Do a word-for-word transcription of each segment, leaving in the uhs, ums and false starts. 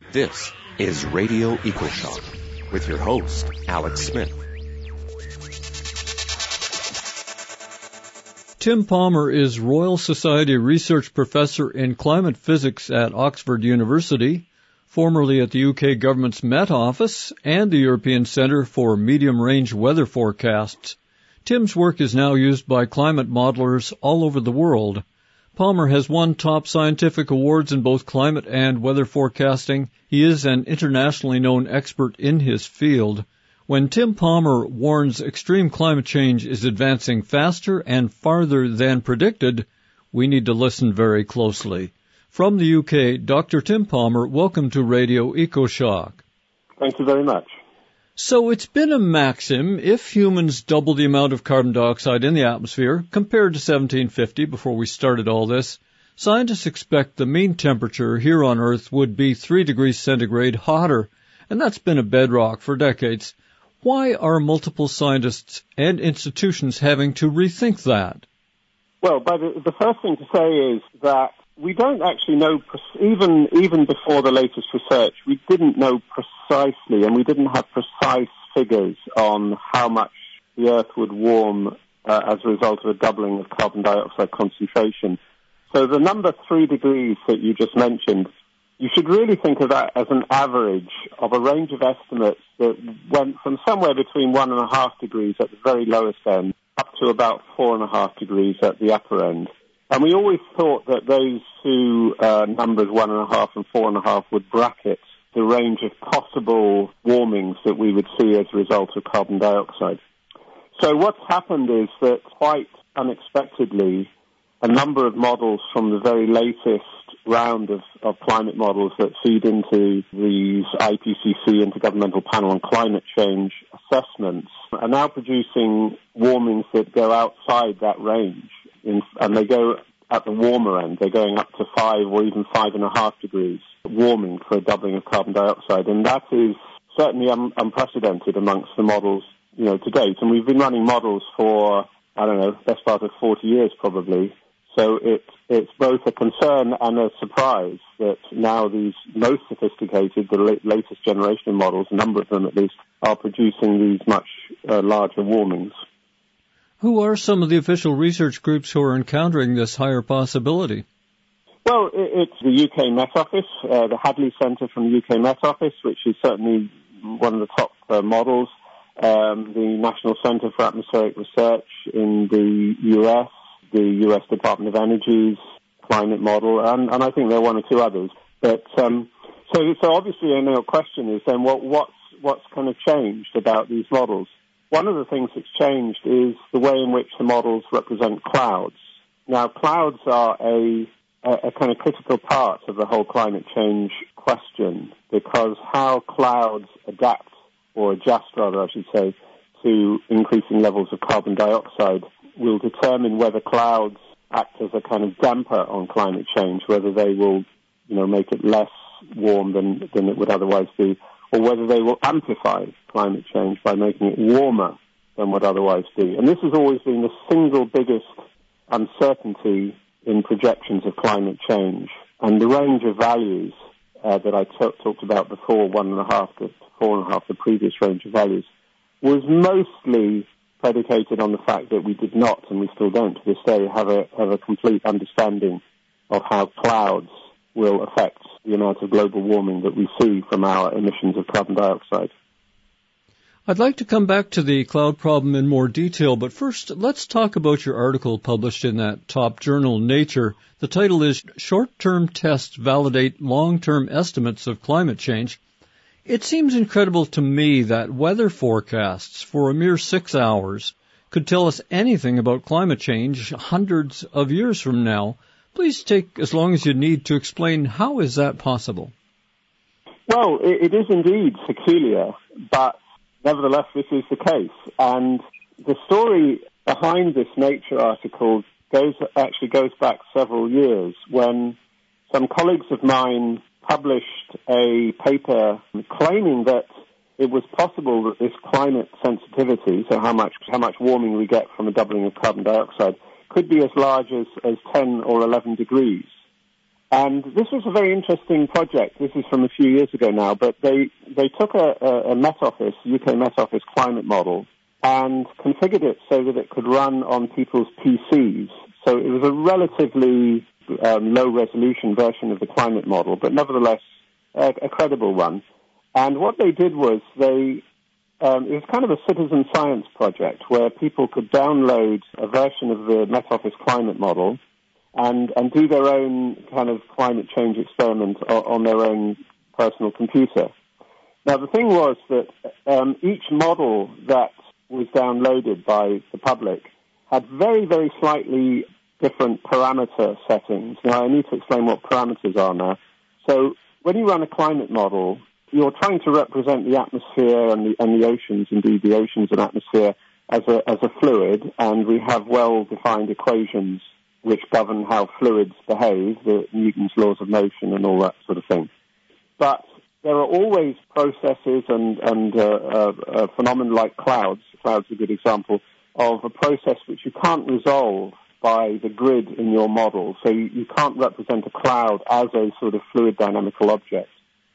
This is Radio EcoShock with your host, Alex Smith. Tim Palmer is Royal Society Research Professor in Climate Physics at Oxford University, formerly at the U K Government's Met Office and the European Centre for Medium-Range Weather Forecasts. Tim's work is now used by climate modelers all over the world. Palmer has won top scientific awards in both climate and weather forecasting. He is an internationally known expert in his field. When Tim Palmer warns extreme climate change is advancing faster and farther than predicted, we need to listen very closely. From the U K, Doctor Tim Palmer, welcome to Radio EcoShock. Thank you very much. So it's been a maxim, if humans double the amount of carbon dioxide in the atmosphere compared to seventeen fifty before we started all this, scientists expect the mean temperature here on Earth would be three degrees centigrade hotter, and that's been a bedrock for decades. Why are multiple scientists and institutions having to rethink that? Well, by the, the first thing to say is that we don't actually know, even even before the latest research, we didn't know precisely, and we didn't have precise figures on how much the Earth would warm uh, as a result of a doubling of carbon dioxide concentration. So the number three degrees that you just mentioned, you should really think of that as an average of a range of estimates that went from somewhere between one and a half degrees at the very lowest end up to about four and a half degrees at the upper end. And we always thought that those two uh, numbers, one and a half and four and a half, would bracket the range of possible warmings that we would see as a result of carbon dioxide. So what's happened is that quite unexpectedly, a number of models from the very latest round of, of climate models that feed into these I P C C, Intergovernmental Panel on Climate Change assessments, are now producing warmings that go outside that range. In, and they go at the warmer end. They're going up to five or even five and a half degrees warming for a doubling of carbon dioxide. And that is certainly un- unprecedented amongst the models, you know, to date. And we've been running models for, I don't know, best part of forty years probably. So it, it's both a concern and a surprise that now these most sophisticated, the la- latest generation of models, a number of them at least, are producing these much uh, larger warmings. Who are some of the official research groups who are encountering this higher possibility? Well, it's the U K Met Office, uh, the Hadley Centre from the U K Met Office, which is certainly one of the top uh, models, um, the National Centre for Atmospheric Research in the U S, the U S Department of Energy's climate model, and, and I think there are one or two others. But um, so, so obviously, you know, the question is then what, what's what's kind of changed about these models? One of the things that's changed is the way in which the models represent clouds. Now, clouds are a, a, a kind of critical part of the whole climate change question, because how clouds adapt, or adjust rather, I should say, to increasing levels of carbon dioxide will determine whether clouds act as a kind of damper on climate change, whether they will, you know, make it less warm than, than it would otherwise be, or whether they will amplify climate change by making it warmer than would otherwise be. And this has always been the single biggest uncertainty in projections of climate change. And the range of values uh, that I t- talked about before, one and a half to four and a half, the previous range of values, was mostly predicated on the fact that we did not, and we still don't to this day, have a, have a complete understanding of how clouds will affect the amount of global warming that we see from our emissions of carbon dioxide. I'd like to come back to the cloud problem in more detail, but first let's talk about your article published in that top journal, Nature. The title is Short-Term Tests Validate Long-Term Estimates of Climate Change. It seems incredible to me that weather forecasts for a mere six hours could tell us anything about climate change hundreds of years from now. Please take as long as you need to explain how is that possible. Well, it, it is indeed peculiar, but nevertheless this is the case. And the story behind this Nature article goes actually goes back several years when some colleagues of mine published a paper claiming that it was possible that this climate sensitivity, so how much how much warming we get from a doubling of carbon dioxide, could be as large as, as ten or eleven degrees. And this was a very interesting project. This is from a few years ago now, but they, they took a, a, a Met Office, U K Met Office climate model and configured it so that it could run on people's P Cs. So it was a relatively um, low-resolution version of the climate model, but nevertheless a, a credible one. And what they did was they, um, it was kind of a citizen science project where people could download a version of the Met Office climate model and, and do their own kind of climate change experiment on, on their own personal computer. Now, the thing was that um, each model that was downloaded by the public had very, very slightly different parameter settings. Now, I need to explain what parameters are now. So when you run a climate model, you're trying to represent the atmosphere and the, and the oceans, indeed the oceans and atmosphere, as a, as a fluid, and we have well-defined equations which govern how fluids behave, the Newton's laws of motion and all that sort of thing. But there are always processes and, and uh, uh, uh, phenomena like clouds. Clouds are a good example of a process which you can't resolve by the grid in your model. So you, you can't represent a cloud as a sort of fluid dynamical object.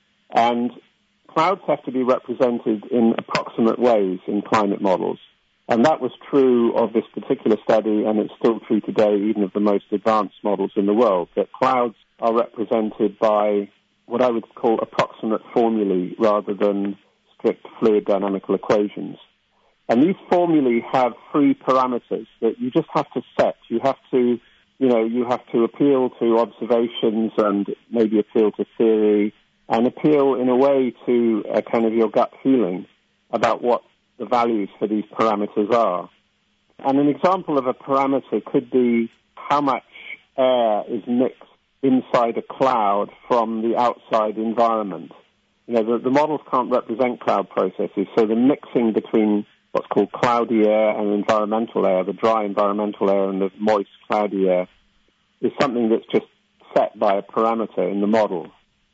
And clouds have to be represented in approximate ways in climate models. And that was true of this particular study, and it's still true today, even of the most advanced models in the world, that clouds are represented by what I would call approximate formulae rather than strict fluid dynamical equations. And these formulae have three parameters that you just have to set. You have to, you know, you have to appeal to observations and maybe appeal to theory and appeal in a way to a kind of your gut feeling about what the values for these parameters are. And an example of a parameter could be how much air is mixed inside a cloud from the outside environment. You know, the, the models can't represent cloud processes, so the mixing between what's called cloudy air and environmental air, the dry environmental air and the moist cloudy air, is something that's just set by a parameter in the model.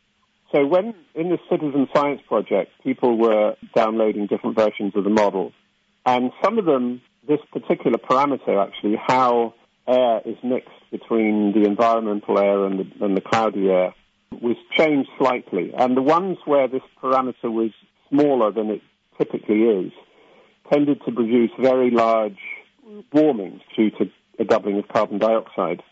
So when, in this citizen science project, people were downloading different versions of the model, and some of them, this particular parameter actually, how air is mixed between the environmental air and the, and the cloudy air, was changed slightly. And the ones where this parameter was smaller than it typically is tended to produce very large warmings due to a doubling of carbon dioxide.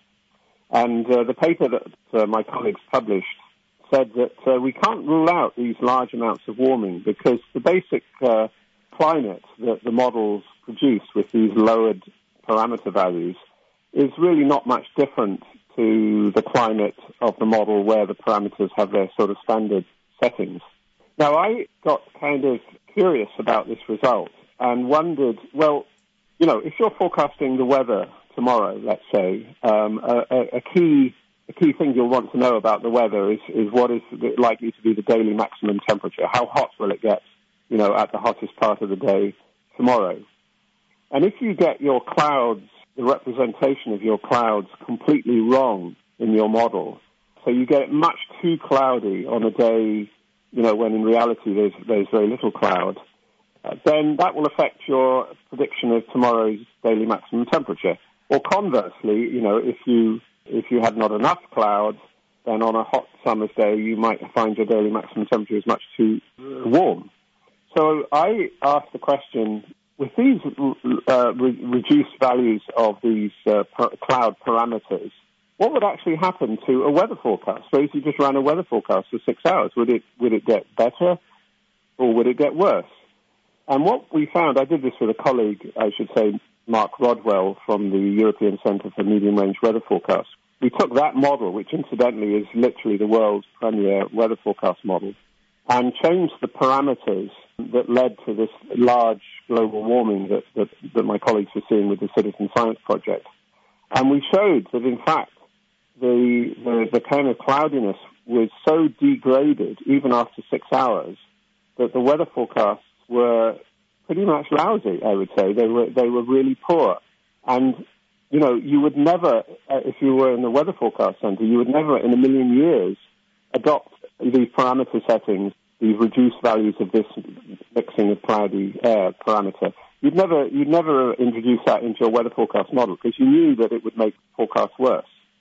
And uh, the paper that uh, my colleagues published said that uh, we can't rule out these large amounts of warming because the basic uh, climate that the models produce with these lowered parameter values is really not much different to the climate of the model where the parameters have their sort of standard settings. Now, I got kind of curious about this result and wondered, well, you know, if you're forecasting the weather tomorrow, let's say, um, a, a key a key thing you'll want to know about the weather is, is what is likely to be the daily maximum temperature. How hot will it get, you know, at the hottest part of the day tomorrow? And if you get your clouds, the representation of your clouds completely wrong in your model, so you get it much too cloudy on a day, you know, when in reality there's, there's very little cloud, uh, then that will affect your prediction of tomorrow's daily maximum temperature. Or conversely, you know, if you if you had not enough clouds, then on a hot summer's day you might find your daily maximum temperature is much too warm. So I asked the question, with these uh, re- reduced values of these uh, per- cloud parameters, what would actually happen to a weather forecast? Suppose you just ran a weather forecast for six hours. Would it would it get better or would it get worse? And what we found, I did this with a colleague, I should say, Mark Rodwell from the European Centre for Medium-Range Weather Forecasts. We took that model, which incidentally is literally the world's premier weather forecast model, and changed the parameters that led to this large global warming that, that, that my colleagues were seeing with the Citizen Science Project. And we showed that, in fact, the, the, the kind of cloudiness was so degraded, even after six hours, that the weather forecasts were pretty much lousy, I would say. They were they were really poor. And, you know, you would never, uh, if you were in the weather forecast center, you would never in a million years adopt these parameter settings, these reduced values of this mixing of cloudy air parameter. You'd never, you'd never introduce that into your weather forecast model because you knew that it would make forecasts worse.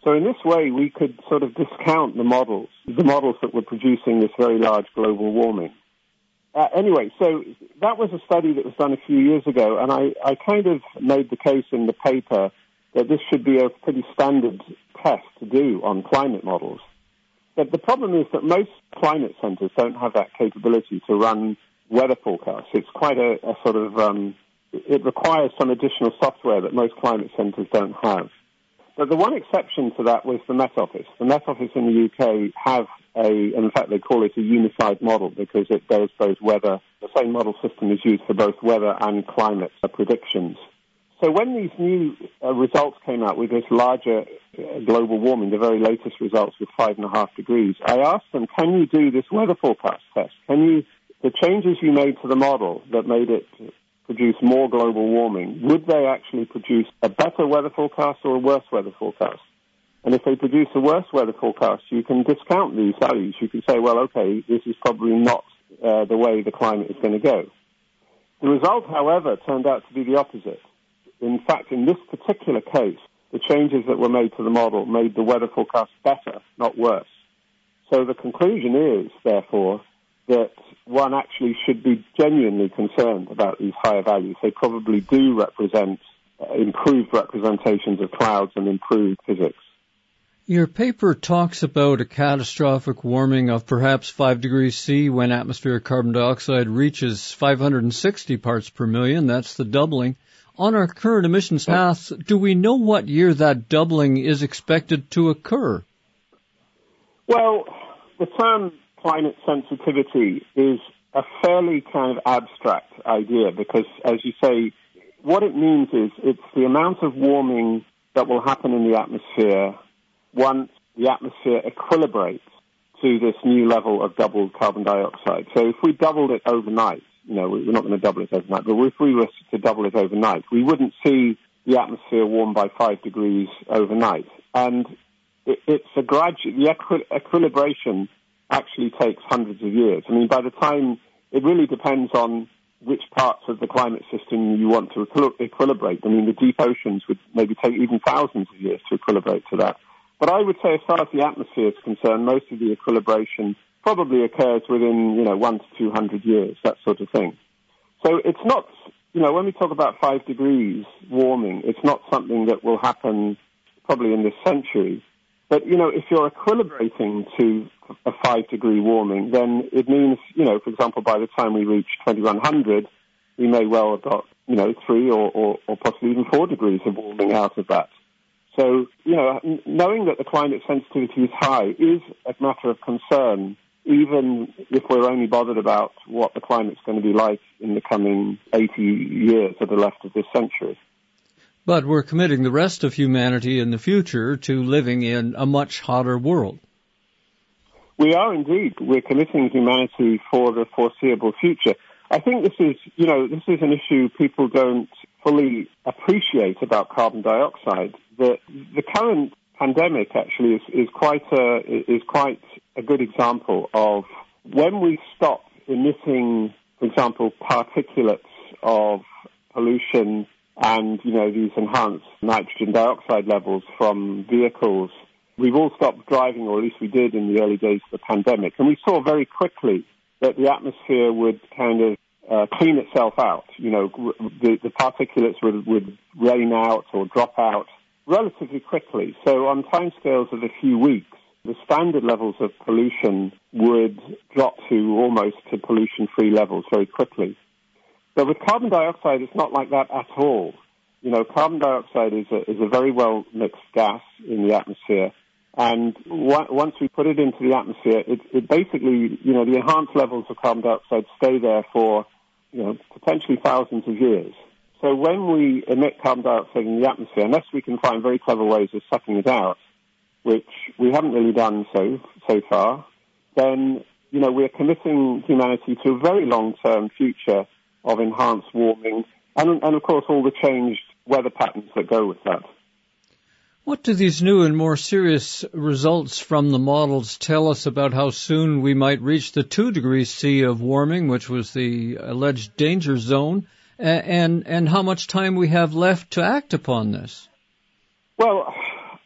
So in this way, we could sort of discount the models, the models that were producing this very large global warming. Uh, anyway, so that was a study that was done a few years ago, and I, I kind of made the case in the paper that this should be a pretty standard test to do on climate models. But the problem is that most climate centers don't have that capability to run weather forecasts. It's quite a, a sort of, um, it requires some additional software that most climate centers don't have. But the one exception to that was the Met Office. The Met Office in the U K have a, in fact they call it a unified model because it does both weather, the same model system is used for both weather and climate predictions. So when these new uh, results came out with this larger uh, global warming, the very latest results with five and a half degrees, I asked them, can you do this weather forecast test? Can you, the changes you made to the model that made it produce more global warming, would they actually produce a better weather forecast or a worse weather forecast? And if they produce a worse weather forecast, you can discount these values. You can say, well, okay, this is probably not uh, the way the climate is going to go. The result, however, turned out to be the opposite. In fact, in this particular case, the changes that were made to the model made the weather forecast better, not worse. So the conclusion is, therefore, that one actually should be genuinely concerned about these higher values. They probably do represent uh, improved representations of clouds and improved physics. Your paper talks about a catastrophic warming of perhaps five degrees C when atmospheric carbon dioxide reaches five hundred sixty parts per million. That's the doubling. On our current emissions path, do we know what year that doubling is expected to occur? Well, the term climate sensitivity is a fairly kind of abstract idea because, as you say, what it means is it's the amount of warming that will happen in the atmosphere once the atmosphere equilibrates to this new level of doubled carbon dioxide. So if we doubled it overnight, you know, we're not going to double it overnight, but if we were to double it overnight, we wouldn't see the atmosphere warm by five degrees overnight. And it, it's a gradual, the equi- equilibration actually takes hundreds of years. I mean, by the time, it really depends on which parts of the climate system you want to equil- equilibrate. I mean, the deep oceans would maybe take even thousands of years to equilibrate to that. But I would say as far as the atmosphere is concerned, most of the equilibration probably occurs within, you know, one to two hundred years, that sort of thing. So it's not, you know, when we talk about five degrees warming, it's not something that will happen probably in this century. But, you know, if you're equilibrating to a five-degree warming, then it means, you know, for example, by the time we reach twenty-one hundred, we may well have got, you know, three or, or, or possibly even four degrees of warming out of that. So, you know, knowing that the climate sensitivity is high is a matter of concern, even if we're only bothered about what the climate's going to be like in the coming eighty years that are left of this century. But we're committing the rest of humanity in the future to living in a much hotter world. We are indeed. We're committing humanity for the foreseeable future. I think this is, you know, this is an issue people don't fully appreciate about carbon dioxide. The, the current pandemic actually is, is quite a, is quite a good example of when we stop emitting, for example, particulates of pollution and, you know, these enhanced nitrogen dioxide levels from vehicles. We've all stopped driving, or at least we did in the early days of the pandemic. And we saw very quickly that the atmosphere would kind of uh, clean itself out. You know, the, the particulates would, would rain out or drop out relatively quickly. So on timescales of a few weeks, the standard levels of pollution would drop to almost to pollution-free levels very quickly. But with carbon dioxide, it's not like that at all. You know, carbon dioxide is a, is a very well mixed gas in the atmosphere. And w- once we put it into the atmosphere, it, it basically, you know, the enhanced levels of carbon dioxide stay there for, you know, potentially thousands of years. So when we emit carbon dioxide in the atmosphere, unless we can find very clever ways of sucking it out, which we haven't really done so, so far, then, you know, we're committing humanity to a very long-term future of enhanced warming, and, and of course all the changed weather patterns that go with that. What do these new and more serious results from the models tell us about how soon we might reach the two degrees C of warming, which was the alleged danger zone, and, and how much time we have left to act upon this? Well,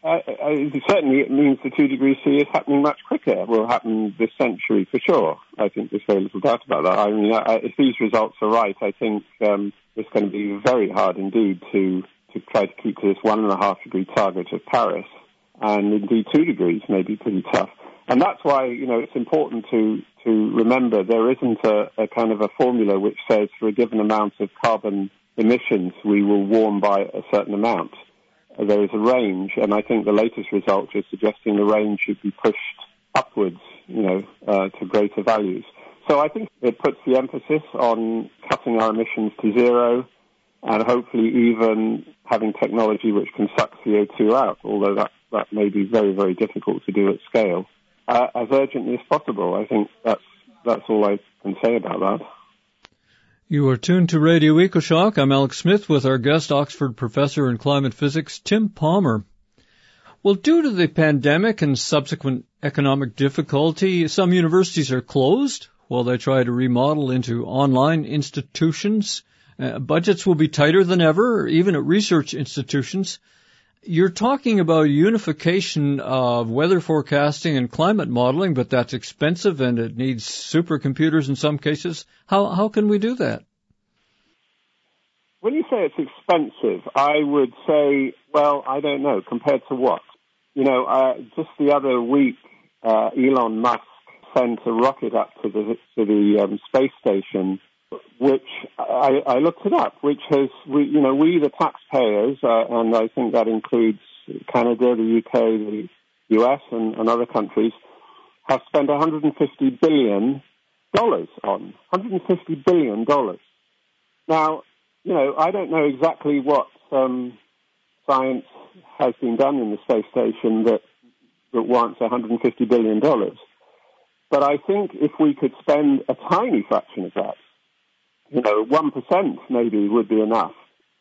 uh, it certainly it means the two degree C is happening much quicker. It will happen this century for sure. I think there's very little doubt about that. I mean, I, if these results are right, I think um, it's going to be very hard indeed to, to try to keep to this one and a half degree target of Paris. And indeed, two degrees may be pretty tough. And that's why, you know, it's important to, to remember there isn't a, a kind of a formula which says for a given amount of carbon emissions we will warm by a certain amount. There is a range, and I think the latest results are suggesting the range should be pushed upwards, you know, uh, to greater values. So I think it puts the emphasis on cutting our emissions to zero and hopefully even having technology which can suck C O two out, although that, that may be very, very difficult to do at scale, uh, as urgently as possible. I think that's, that's all I can say about that. You are tuned to Radio EcoShock. I'm Alex Smith with our guest, Oxford professor in climate physics, Tim Palmer. Well, due to the pandemic and subsequent economic difficulty, some universities are closed while they try to remodel into online institutions. Uh, budgets will be tighter than ever, even at research institutions. You're talking about unification of weather forecasting and climate modeling, but that's expensive and it needs supercomputers in some cases. How how can we do that? When you say it's expensive, I would say, well, I don't know, compared to what? You know, uh, just the other week, uh, Elon Musk sent a rocket up to the to the um, space station, which I, I looked it up, which has, we, you know, we the taxpayers, uh, and I think that includes Canada, the U K, the U S, and, and other countries, have spent one hundred fifty billion dollars on. one hundred fifty billion dollars. Now, you know, I don't know exactly what um, science has been done in the space station that, that warrants one hundred fifty billion dollars. But I think if we could spend a tiny fraction of that, you know, one percent maybe would be enough,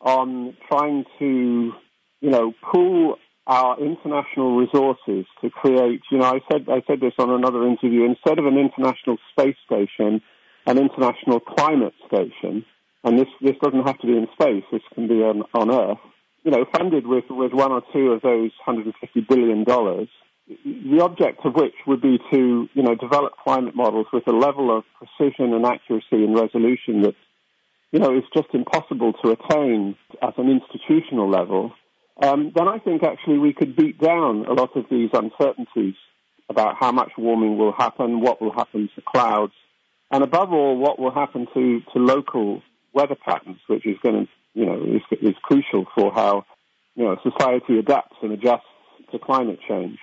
on trying to, you know, pool our international resources to create, you know, I said I said this on another interview, instead of an international space station, an international climate station, and this, this doesn't have to be in space, this can be on, on Earth, you know, funded with, with one or two of those one hundred fifty billion dollars, the object of which would be to, you know, develop climate models with a level of precision and accuracy and resolution that, you know, is just impossible to attain at an institutional level, um, then I think actually we could beat down a lot of these uncertainties about how much warming will happen, what will happen to clouds, and above all, what will happen to, to local weather patterns, which is going to, you know, is, is crucial for how, you know, society adapts and adjusts to climate change.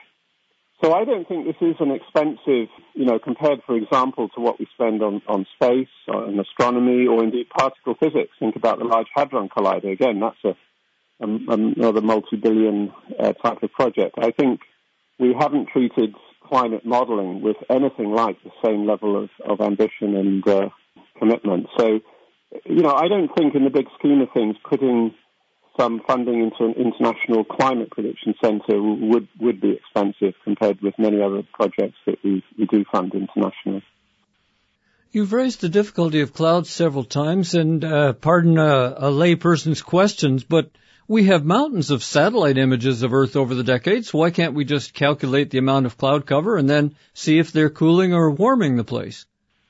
So I don't think this is an expensive, you know, compared, for example, to what we spend on, on space, on astronomy, or indeed particle physics. Think about the Large Hadron Collider. Again, that's a, a, another multi-billion uh, type of project. I think we haven't treated climate modeling with anything like the same level of, of ambition and uh, commitment. So, you know, I don't think in the big scheme of things putting some funding into an international climate prediction centre would, would be expensive compared with many other projects that we, we do fund internationally. You've raised the difficulty of clouds several times, and uh, pardon a, a layperson's questions, but we have mountains of satellite images of Earth over the decades. Why can't we just calculate the amount of cloud cover and then see if they're cooling or warming the place?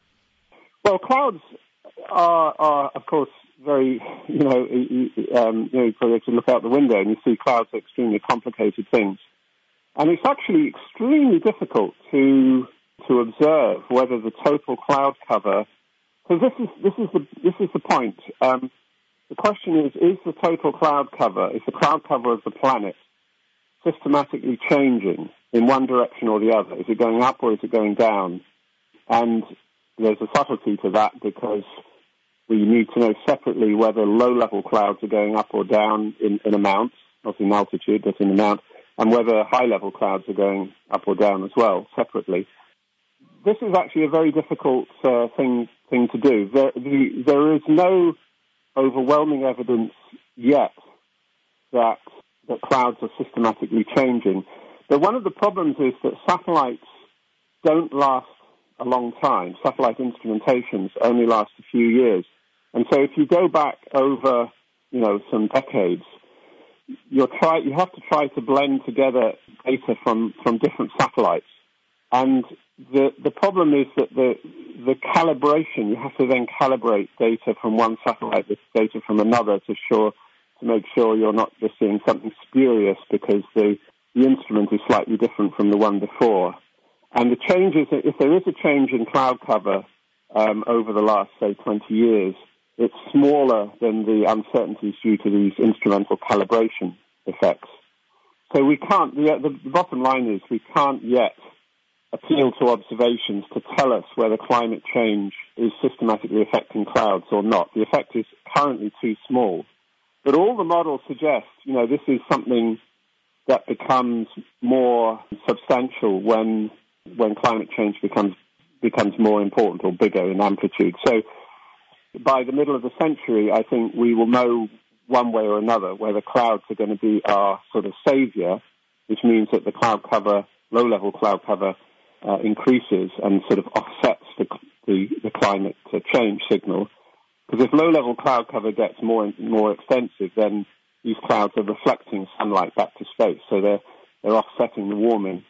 Well, clouds are, are of course, very, you know, um, you know, you can look out the window and you see clouds are extremely complicated things. And it's actually extremely difficult to to observe whether the total cloud cover, because this is this is the this is the point. Um, the question is: is the total cloud cover, is the cloud cover of the planet systematically changing in one direction or the other? Is it going up or is it going down? And there's a subtlety to that because we need to know separately whether low-level clouds are going up or down in, in amount, not in altitude, but in amount, and whether high-level clouds are going up or down as well, separately. This is actually a very difficult uh, thing thing to do. There, the, there is no overwhelming evidence yet that that clouds are systematically changing. But one of the problems is that satellites don't last a long time. Satellite instrumentations only last a few years. And so if you go back over, you know, some decades, you're try, you have to try to blend together data from, from different satellites. And the, the problem is that the, the calibration, you have to then calibrate data from one satellite with data from another to sure, to make sure you're not just seeing something spurious because the, the instrument is slightly different from the one before. And the changes, if there is a change in cloud cover um, over the last, say, twenty years, it's smaller than the uncertainties due to these instrumental calibration effects. So we can't, the, the bottom line is we can't yet appeal to observations to tell us whether climate change is systematically affecting clouds or not. The effect is currently too small. But all the models suggest, you know, this is something that becomes more substantial when when climate change becomes becomes more important or bigger in amplitude. So by the middle of the century, I think we will know one way or another whether clouds are going to be our sort of savior, which means that the cloud cover, low-level cloud cover, uh, increases and sort of offsets the, the, the climate change signal. Because if low-level cloud cover gets more and more extensive, then these clouds are reflecting sunlight back to space, so they're they're offsetting the warming.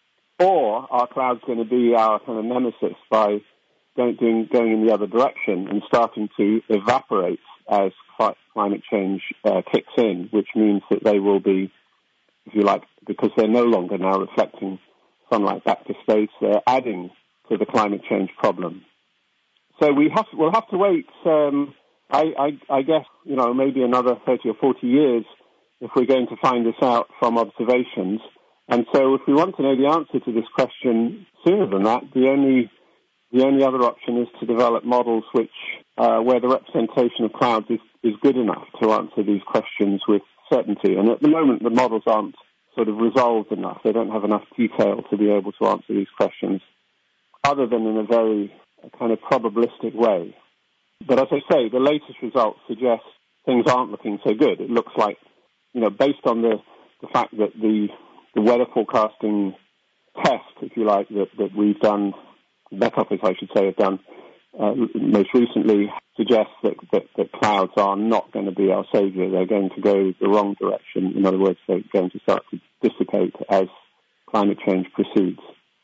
Or are clouds going to be our kind of nemesis by going, doing, going in the other direction and starting to evaporate as climate change uh, kicks in, which means that they will be, if you like, because they're no longer now reflecting sunlight back to space, they're adding to the climate change problem. So we have, we'll have to wait, um, I, I, I guess, you know, maybe another thirty or forty years if we're going to find this out from observations. And so if we want to know the answer to this question sooner than that, the only the only other option is to develop models which, uh, where the representation of clouds is, is good enough to answer these questions with certainty. And at the moment, the models aren't sort of resolved enough. They don't have enough detail to be able to answer these questions, other than in a very kind of probabilistic way. But as I say, the latest results suggest things aren't looking so good. It looks like, you know, based on the, the fact that the the weather forecasting test, if you like, that, that we've done, Met Office, I should say, have done uh, most recently, suggests that, that, that clouds are not going to be our savior. They're going to go the wrong direction. In other words, they're going to start to dissipate as climate change proceeds.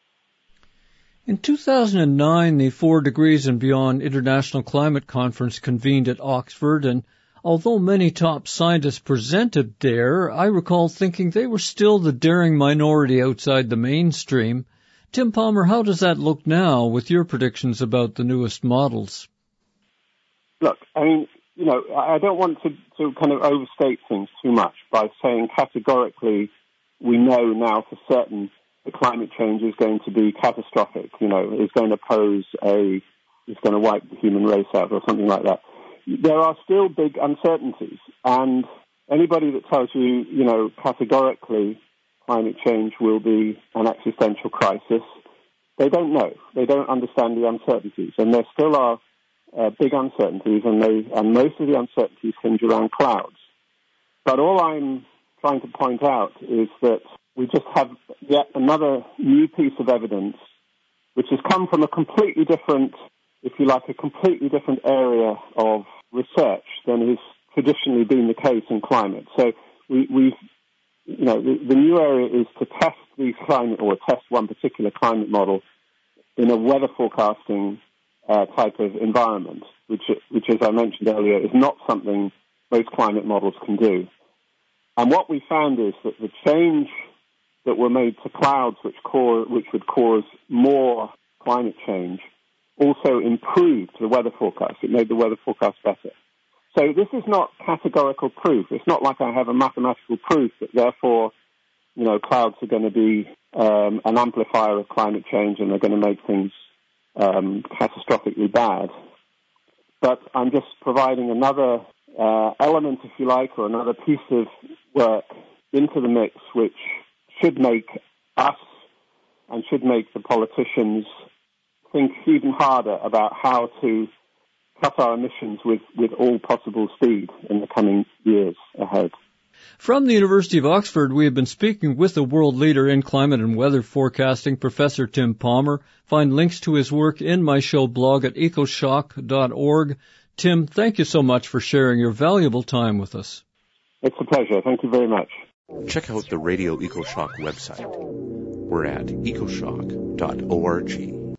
In two thousand nine, the Four Degrees and Beyond International Climate Conference convened at Oxford, and although many top scientists presented there, I recall thinking they were still the daring minority outside the mainstream. Tim Palmer, how does that look now with your predictions about the newest models? Look, I mean, you know, I don't want to, to kind of overstate things too much by saying categorically we know now for certain that climate change is going to be catastrophic, you know, is going to pose a, is going to wipe the human race out or something like that. There are still big uncertainties, and anybody that tells you, you know, categorically climate change will be an existential crisis, they don't know. They don't understand the uncertainties, and there still are uh, big uncertainties, and they and most of the uncertainties hinge around clouds. But all I'm trying to point out is that we just have yet another new piece of evidence which has come from a completely different, if you like, a completely different area of research than has traditionally been the case in climate. So we, we you know, the, the new area is to test these climate, or test one particular climate model in a weather forecasting uh, type of environment, which, which, as I mentioned earlier, is not something most climate models can do. And what we found is that the change that were made to clouds, which, cause, which would cause more climate change, also improved the weather forecast. It made the weather forecast better. So this is not categorical proof. It's not like I have a mathematical proof that therefore, you know, clouds are going to be um, an amplifier of climate change and they're going to make things um, catastrophically bad. But I'm just providing another uh, element, if you like, or another piece of work into the mix, which should make us and should make the politicians think even harder about how to cut our emissions with, with all possible speed in the coming years ahead. From the University of Oxford, we have been speaking with the world leader in climate and weather forecasting, Professor Tim Palmer. Find links to his work in my show blog at ecoshock dot org. Tim, thank you so much for sharing your valuable time with us. It's a pleasure. Thank you very much. Check out the Radio EcoShock website. We're at ecoshock dot org.